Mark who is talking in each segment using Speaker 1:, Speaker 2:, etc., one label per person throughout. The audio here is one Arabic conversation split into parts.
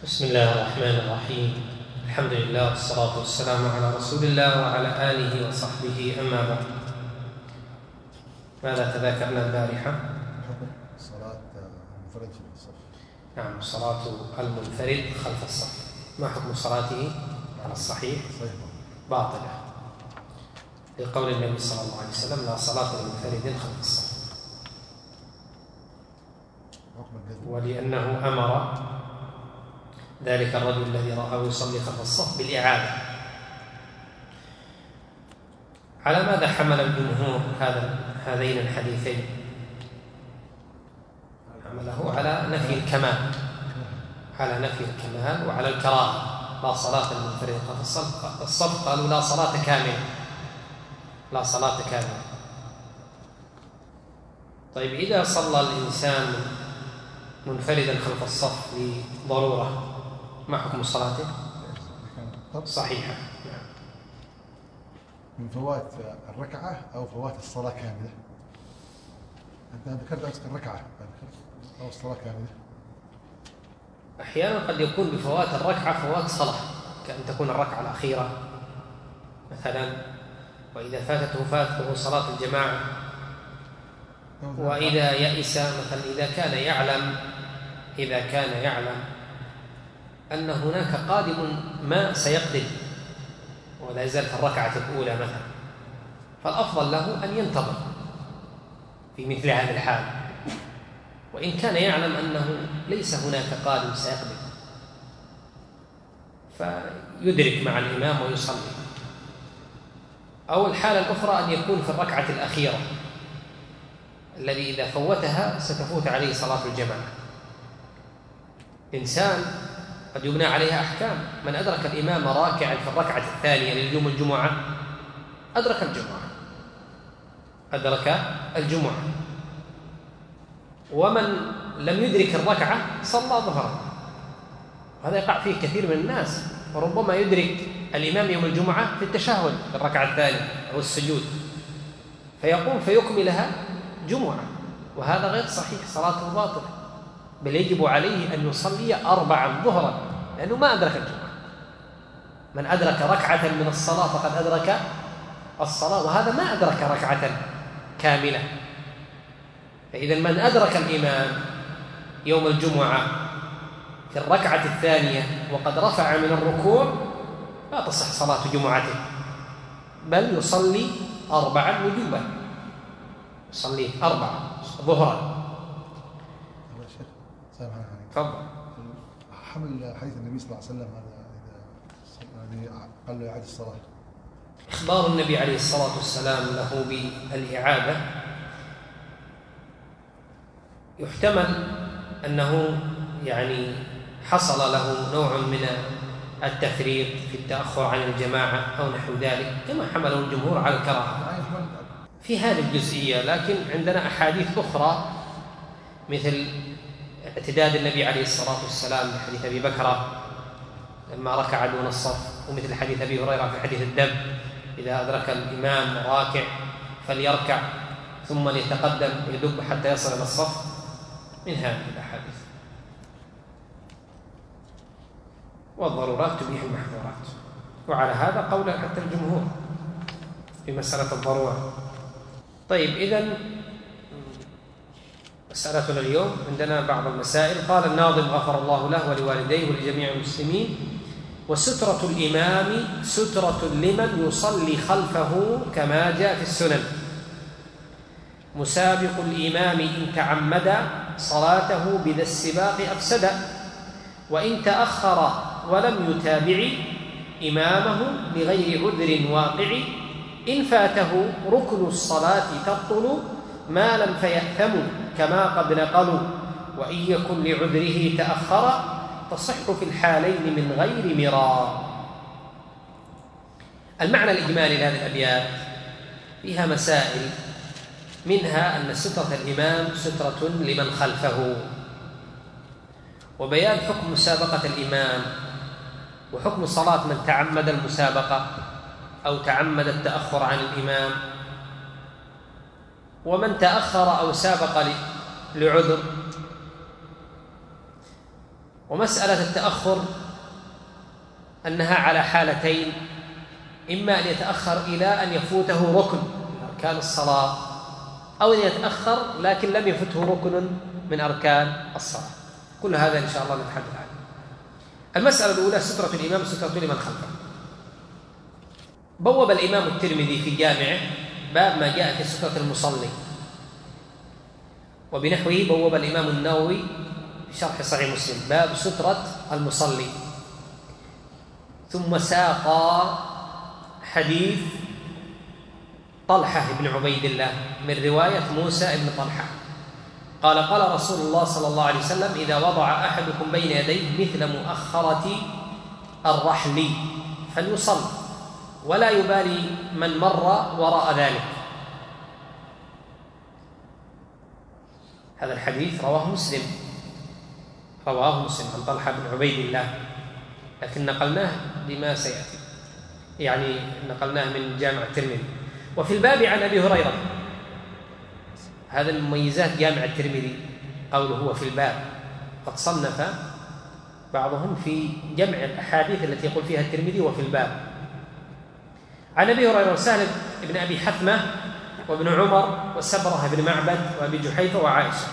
Speaker 1: بسم الله الرحمن الرحيم. الحمد لله والصلاة والسلام على رسول الله وعلى آله وصحبه، أما بعد. ماذا تذاكرنا البارحة؟
Speaker 2: صلاة المنفرد في الصف.
Speaker 1: نعم، صلاة المنفرد خلف الصف. ما حكم صلاته على الصحيح؟ باطلة، لقول النبي صلى الله عليه وسلم: لا صلاة لمنفرد خلف الصف. ولأنه أمر ذلك الرجل الذي رآه يصلي خلف الصف بالإعادة. على ماذا حمل الجمهور هذين الحديثين؟ حمله على نفي الكمال، وعلى الكراهة. لا صلاة للمنفرد خلف الصف. قالوا لا صلاة كاملة. طيب، إذا صلى الإنسان منفردا خلف الصف لضرورة، ما حكم صلاته؟ صحيحة. نعم.
Speaker 2: من فوات الركعة أو فوات الصلاة كاملة؟ أنت ذكرت الركعة أو الصلاة كاملة.
Speaker 1: أحيانا قد يكون بفوات الركعة فوات صلاة، كأن تكون الركعة الأخيرة مثلا، وإذا فاتته صلاة الجماعة. وإذا يئس مثلا، إذا كان يعلم أن هناك قادم ما سيقدم ولا يزال في الركعة الأولى مثلا، فالأفضل له أن ينتظر في مثل هذا الحال. وإن كان يعلم أنه ليس هناك قادم سيقدم، فيدرك مع الإمام ويصلي. أو الحالة الأخرى أن يكون في الركعة الأخيرة، الذي إذا فوتها ستفوت عليه صلاة الجماعة. إنسان قد يبنى عليها أحكام. من أدرك الإمام راكعا في الركعة الثانية لليوم الجمعة أدرك الجمعة. ومن لم يدرك الركعة صلى ظهرا. وهذا يقع فيه كثير من الناس، وربما يدرك الإمام يوم الجمعة في التشهد في الركعة الثانية أو السجود، فيقوم فيكملها جمعة، وهذا غير صحيح، صلاته باطلة، بل يجب عليه أن يصلي 4 ظهرا، لأنه ما أدرك الجمعة. من أدرك ركعة من الصلاة فقد أدرك الصلاة، وهذا ما أدرك ركعة كاملة. فإذا من أدرك الإمام يوم الجمعة في الركعة الثانية وقد رفع من الركوع لا تصح صلاة جمعته، بل يصلي 4 وجوبا، يصلي 4 ظهرا. تفضل.
Speaker 2: حمل حديث النبي صلى الله عليه وسلم إذا قال له يعيد الصلاة.
Speaker 1: إخبار النبي عليه الصلاة والسلام له بالإعادة يحتمل أنه حصل له نوع من التفريط في التأخر عن الجماعة أو نحو ذلك، كما حمله الجمهور على الكراهة في هذه الجزئية. لكن عندنا أحاديث أخرى مثل اعتداد النبي عليه الصلاة والسلام بحديث أبي بكر لما ركع دون الصف، ومثل حديث أبي هريرة في حديث الدب: إذا أدرك الإمام راكع فليركع ثم ليتقدم ويدب حتى يصل إلى الصف، من هذه الأحاديث. والضرورات تبيح المحظورات، وعلى هذا قول حتى الجمهور في مسألة الضرورة. طيب، إذن مسألتنا اليوم عندنا بعض المسائل. قال الناظم غفر الله له ولوالديه ولجميع المسلمين: وسترة الإمام سترة لمن يصلي خلفه كما جاء في السنن. مسابق الإمام إن تعمد صلاته بذا السباق أفسد، وإن تأخر ولم يتابع إمامه لغير عذر واقع، إن فاته ركن الصلاة تبطل ما لم فيأثم كما قد نقلوا، وإن يكن لعذره تأخر تصح في الحالين من غير مراء. المعنى الإجمالي لهذه الأبيات فيها مسائل، منها أن سترة الإمام سترة لمن خلفه، وبيان حكم مسابقة الإمام، وحكم صلاة من تعمد المسابقة أو تعمد التأخر عن الإمام، ومن تأخر أو سابق لعذر، ومسألة التأخر أنها على حالتين: إما أن يتأخر إلى أن يفوته ركن من أركان الصلاة، أو أن يتأخر لكن لم يفته ركن من أركان الصلاة. كل هذا إن شاء الله نتحدث عنه. المسألة الأولى: سترة الإمام سترة لمن خلفه. بوب الإمام الترمذي في جامعه باب ما جاء في سترة المصلي، وبنحوه بوب الإمام النووي في شرح صحيح مسلم باب سترة المصلي. ثم ساق حديث طلحة بن عبيد الله من رواية موسى بن طلحة قال: قال رسول الله صلى الله عليه وسلم: إذا وضع أحدكم بين يديه مثل مؤخرة الرحل فليصل ولا يبالي من مر وراء ذلك. هذا الحديث رواه مسلم عن طلحة بن عبيد الله، لكن نقلناه لما سيأتي، يعني نقلناه من جامع الترمذي. وفي الباب عن أبي هريرة. هذا من مميزات جامع الترمذي قوله هو في الباب، قد صنف بعضهم في جمع الأحاديث التي يقول فيها الترمذي وفي الباب. عن أبي هريرة وسهل بن أبي حثمة وابن عمر وسبرة بن معبد وأبي جحيفة وعائشة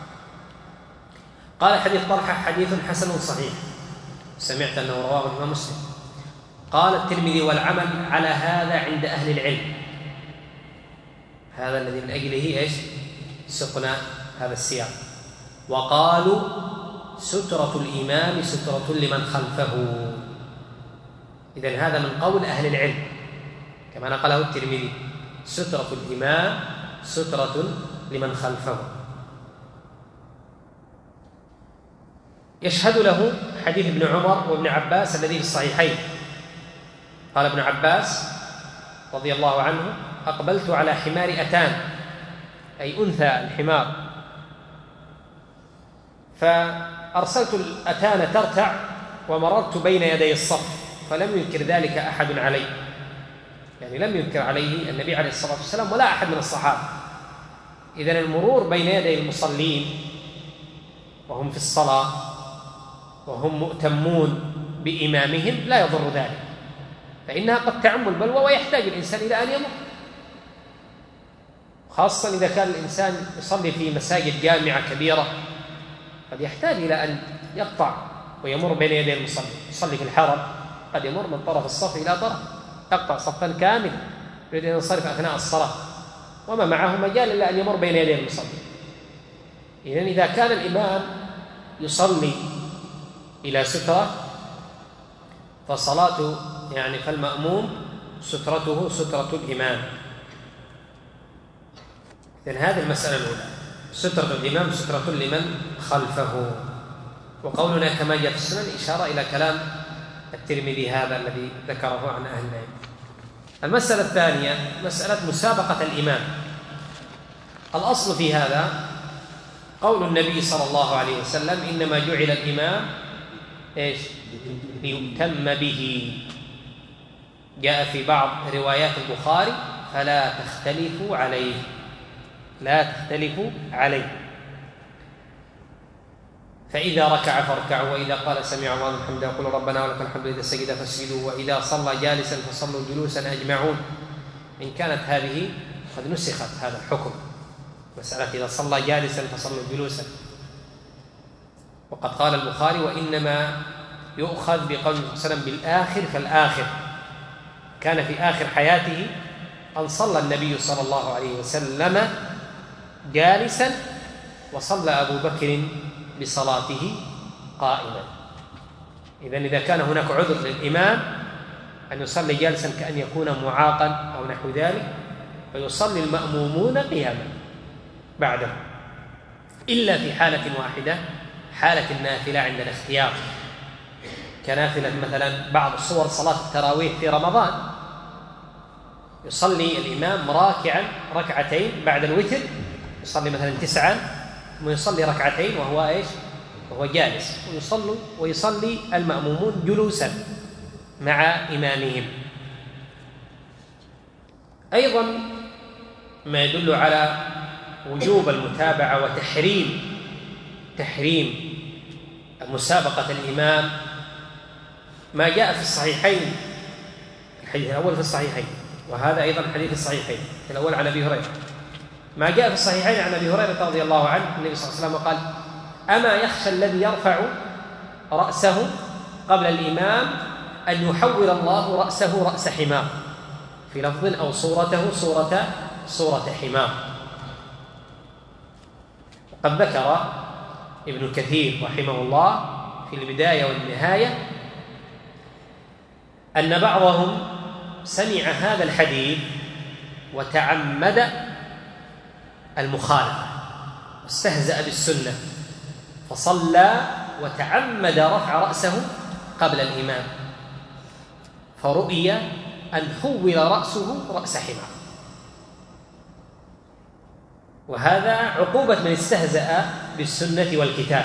Speaker 1: قال: حديث طلحة حديث حسن صحيح. سمعت أنه رواه الإمام مسلم. قال الترمذي: والعمل على هذا عند أهل العلم. هذا الذي من أجله إيش سقنا هذا السياق. وقالوا: سترة الإمام سترة لمن خلفه. إذن هذا من قول أهل العلم كما نقله الترمذي: سترة الإمام سترة لمن خلفه. يشهد له حديث ابن عمر وابن عباس الذي في الصحيحين. قال ابن عباس رضي الله عنه: أقبلت على حمار أتان، أي أنثى الحمار، فأرسلت الأتان ترتع ومررت بين يدي الصف، فلم ينكر ذلك أحد علي، يعني لم ينكر عليه النبي عليه الصلاة والسلام ولا أحد من الصحابة. إذن المرور بين يدي المصلين وهم في الصلاة وهم مؤتمون بإمامهم لا يضر ذلك، فإنها قد تعم البلوى ويحتاج الإنسان إلى أن يمر، خاصة إذا كان الإنسان يصلي في مساجد جامعة كبيرة قد يحتاج إلى أن يقطع ويمر بين يدي المصلي. يصلي في الحرم قد يمر من طرف الصف إلى طرف، يقطع صفا كاملا يريد أن ينصرف أثناء الصلاة وما معه مجال إلا أن يمر بين يدي المصلي. إذن إذا كان الإمام يصلي إلى سترة فصلاته يعني فالمأموم سترته سترة الإمام. إذن هذه المسألة الأولى: سترة الإمام سترة لمن خلفه. وقولنا كما جاء في السنن إشارة إلى كلام الترمذي هذا الذي ذكره عن أهل العلم. المسألة الثانية مسألة مسابقة الإمام. الأصل في هذا قول النبي صلى الله عليه وسلم: إنما جعل الإمام إيش؟ ليؤتم به. جاء في بعض روايات البخاري: فلا تختلفوا عليه، لا تختلفوا عليه، فإذا ركع فاركعوا، وإذا قال سمع الله لمن حمده يقول ربنا ولك الحمد، إذا سجد فاسجدوا، وإذا صلى جالسا فصلوا جلوسا أجمعون. إن كانت هذه قد نسخت هذا الحكم، مسألة إذا صلى جالسا فصلوا جلوسا. وقد قال البخاري: وإنما يؤخذ بقول صلى الله عليه وسلم بالآخر فالآخر. كان في آخر حياته أن صلى النبي صلى الله عليه وسلم جالسا، وصلى أبو بكر بصلاته قائما. إذن إذا كان هناك عذر للإمام أن يصلي جالسا كأن يكون معاقا أو نحو ذلك، فيصلي المأمومون قياما بعده، إلا في حالة واحدة: حالة النافلة عند الاختيار، كنافلة مثلا بعض صور صلاة التراويح في رمضان، يصلي الإمام راكعا ركعتين بعد الوتر، يصلي مثلا 9 ثم يصلي ركعتين وهو إيش؟ وهو جالس، ويصلي المأمومون جلوسا مع إمامهم. أيضا ما يدل على وجوب المتابعة وتحريم مسابقة الإمام ما جاء في الصحيحين، الحديث الأول في الصحيحين وهذا أيضا حديث الصحيحين، الأول عن أبي هريرة، ما جاء في الصحيحين عن أبي هريرة رضي الله عنه النبي صلى الله عليه وسلم قال: أما يخشى الذي يرفع رأسه قبل الإمام أن يحول الله رأسه رأس حمار، في لفظ أو صورته صورة حمار. وقد ذكر ابن كثير رحمه الله في البداية والنهاية أن بعضهم سمع هذا الحديث وتعمد المخالفة واستهزأ بالسنة فصلى وتعمد رفع رأسه قبل الإمام، فرؤي أن حول رأسه رأس حمار، وهذا عقوبة من استهزأ بالسنة والكتاب.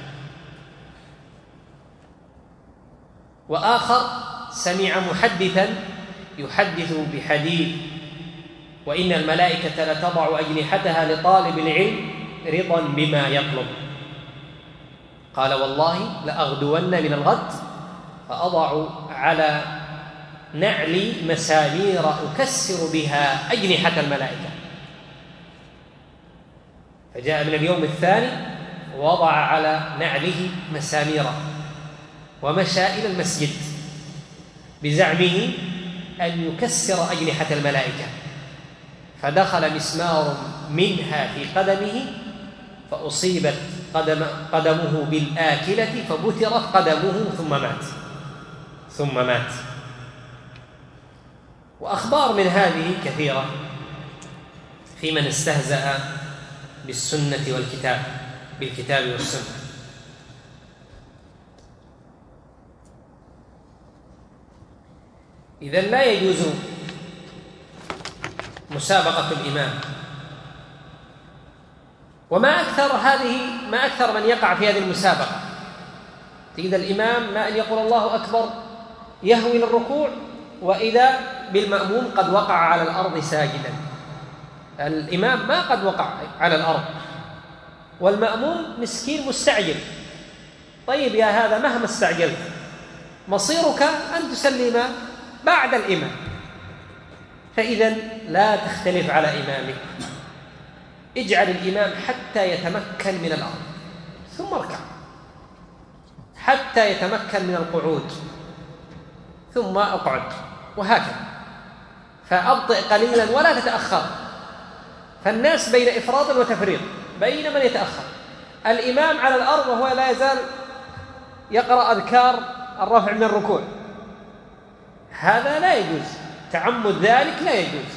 Speaker 1: وآخر سمع محدثا يحدث بحديث: وإن الملائكة لتضع أجنحتها لطالب العلم رضا بما يطلب، قال: والله لأغدون من الغد فأضع على نعلي مسامير أكسر بها أجنحة الملائكة. فجاء من اليوم الثاني ووضع على نعله مسامير ومشى إلى المسجد بزعمه أن يكسر أجنحة الملائكة، فدخل مسمار منها في قدمه فأصيبت قدمه بالآكلة فبترت قدمه ثم مات. وأخبار من هذه كثيرة في من استهزأ بالسنة بالكتاب والسنة. إذن لا يجوز مسابقة الإمام. وما أكثر من يقع في هذه المسابقة، تجد الإمام ما أن يقول الله أكبر يهوي للركوع وإذا بالمأموم قد وقع على الأرض ساجدا. الإمام ما قد وقع على الأرض والمأموم مسكين مستعجل. طيب يا هذا مهما استعجلت مصيرك أن تسلم بعد الإمام، فإذا لا تختلف على إمامك، اجعل الإمام حتى يتمكن من الأرض ثم اركع، حتى يتمكن من القعود ثم اقعد، وهكذا. فأبطئ قليلا ولا تتأخر، فالناس بين إفراط وتفريط، بين من يتأخر. الإمام على الأرض وهو لا يزال يقرأ أذكار الرفع من الركوع، هذا لا يجوز، تعمد ذلك لا يجوز.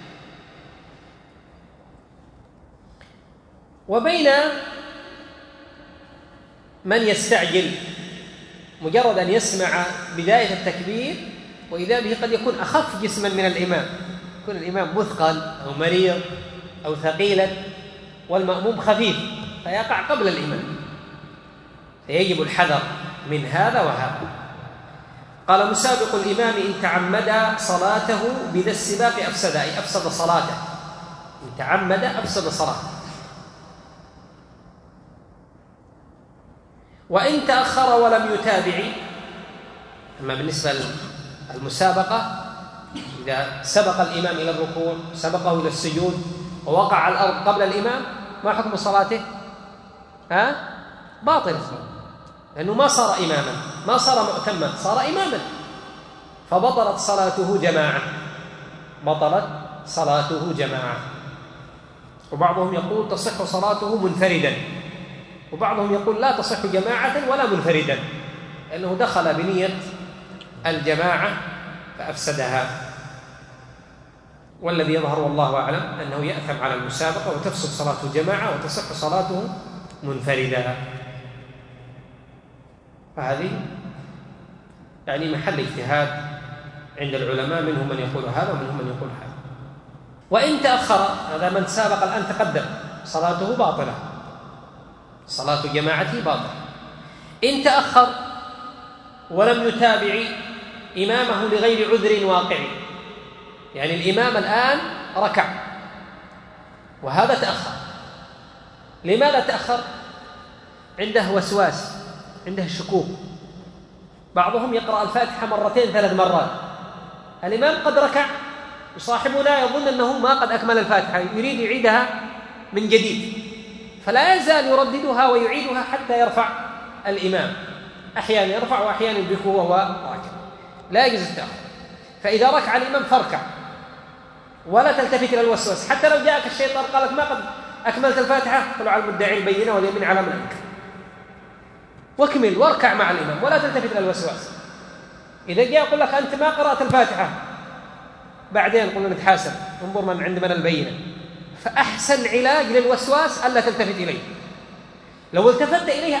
Speaker 1: وبين من يستعجل مجرد أن يسمع بداية التكبير وإذا به قد يكون أخف جسما من الإمام، يكون الإمام مثقل أو مريض أو ثقيلا والمأموم خفيف فيقع قبل الإمام، فيجب الحذر من هذا وهذا. قال: مسابق الإمام إن تعمد صلاته بذا السباق أفسد، أي أفسد صلاته، إن تعمد أفسد صلاته. وإن تأخر ولم يتابع، أما بالنسبة للمسابقة إذا سبق الإمام إلى الركوع سبقه إلى السجود ووقع على الأرض قبل الإمام، ما حكم صلاته؟ باطل، لأنه ما صار إماما، ما صار مؤتما، صار إماما، فبطلت صلاته جماعة. وبعضهم يقول تصح صلاته منفردا، وبعضهم يقول لا تصح جماعة ولا منفردا، لأنه دخل بنية الجماعة فأفسدها. والذي يظهر والله أعلم أنه يأثم على المسابقة وتفسد صلاته جماعة وتصح صلاته منفردا. فهذه يعني محل اجتهاد عند العلماء، منهم من يقول هذا ومنهم من يقول هذا. وإن تأخر، هذا من سابق الآن تقدم، صلاته باطلة، صلاة جماعته باطلة. إن تأخر ولم يتابع إمامه لغير عذر واقع، يعني الإمام الآن ركع وهذا تأخر، لماذا تأخر؟ عنده وسواس عنده شكوك، بعضهم يقرأ الفاتحة مرتين 3 مرات، الإمام قد ركع وصاحبنا يظن أنه ما قد أكمل الفاتحة، يريد يعيدها من جديد، فلا يزال يرددها ويعيدها حتى يرفع الإمام، أحيانا يرفع وأحيانا يدركه وهو راكع، لا يجوز التأخر. فإذا ركع الإمام فاركع ولا تلتفت إلى الوسواس، حتى لو جاءك الشيطان قال لك ما قد أكملت الفاتحة، قل على المدعي البينة واليمين على من أنكر، واكمل واركع مع الإمام ولا تلتفت إلى الوسواس. إذا جاء يقول لك أنت ما قرأت الفاتحة، بعدين قلنا نتحاسب، انظر من عند من البينة. فأحسن علاج للوسواس ألا تلتفت إليه، لو التفت إليه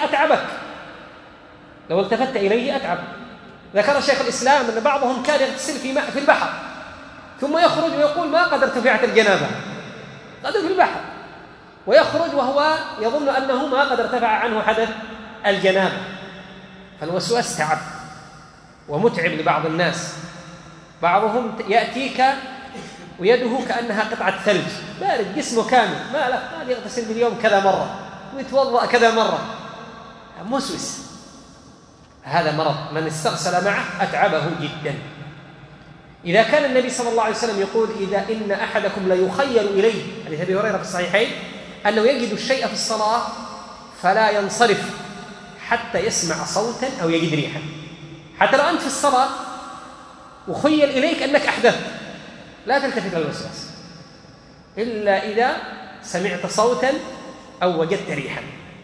Speaker 1: أتعب. ذكر شيخ الإسلام أن بعضهم كان يغتسل في البحر ثم يخرج ويقول ما قد ارتفعت الجنابة، قد في البحر، ويخرج وهو يظن أنه ما قد ارتفع عنه حدث الجنابة. فالوسواس تعب ومتعب لبعض الناس، بعضهم يأتيك ويده كأنها قطعة ثلج، بارد جسمه كامل، ما له، قال يغتسل باليوم كذا مرة ويتوضأ كذا مرة، موسوس. هذا مرض من استغسل معه أتعبه جدا. إذا كان النبي صلى الله عليه وسلم يقول إذا إن أحدكم ليخيل إليه، حديث أبي هريرة في الصحيحين، أنه يجد الشيء في الصلاة فلا ينصرف حتى يسمع صوتا أو يجد ريحا. حتى لو أنت في الصلاة وخيل إليك أنك أحدثت، لا تلتفت إلى الوسواس إلا إذا سمعت صوتا أو وجدت ريحا.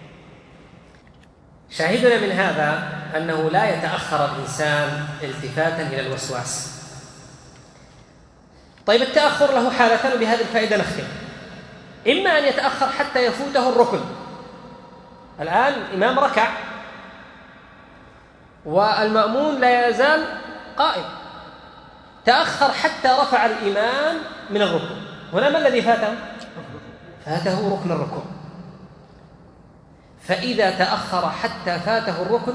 Speaker 1: شاهدنا من هذا أنه لا يتأخر الإنسان التفاتا إلى الوسواس. طيب التأخر له حالتان، وبهذه الفائدة نختم. إما أن يتأخر حتى يفوته الركن، الآن الإمام ركع والمأمون لا يزال قائم، تأخر حتى رفع الإمام من الركن، هنا ما الذي فاته؟ فاته ركن الركوع. فإذا تأخر حتى فاته الركن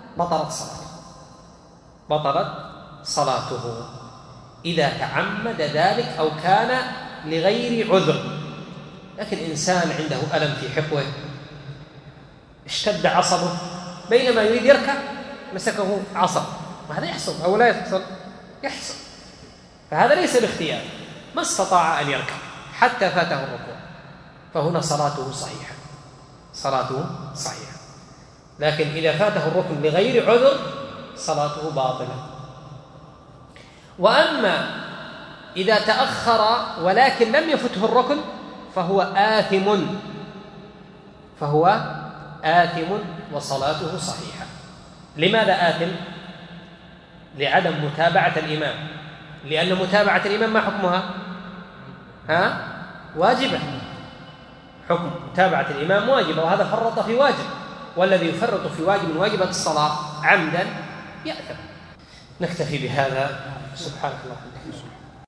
Speaker 1: بطلت صلاته إذا تعمد ذلك أو كان لغير عذر. لكن إنسان عنده ألم في حقوه، اشتد عصبه، بينما يريد يركع مسكه عصب، وهذا يحصل أو لا يحصل؟ يحصل. فهذا ليس باختيار، ما استطاع أن يركع حتى فاته الركوع، فهنا صلاته صحيحة. لكن إذا فاته الركن لغير عذر صلاته باطلة. وأما إذا تأخر ولكن لم يفته الركن فهو آثم وصلاته صحيحة. لماذا آثم؟ لعدم متابعة الإمام، لأن متابعة الإمام ما حكمها؟ واجبة. حكم متابعة الإمام واجبة، وهذا فرط في واجب، والذي يفرط في واجب من واجبات الصلاة عمدا يأثم. نكتفي بهذا. سبحانك اللهم وبحمدك.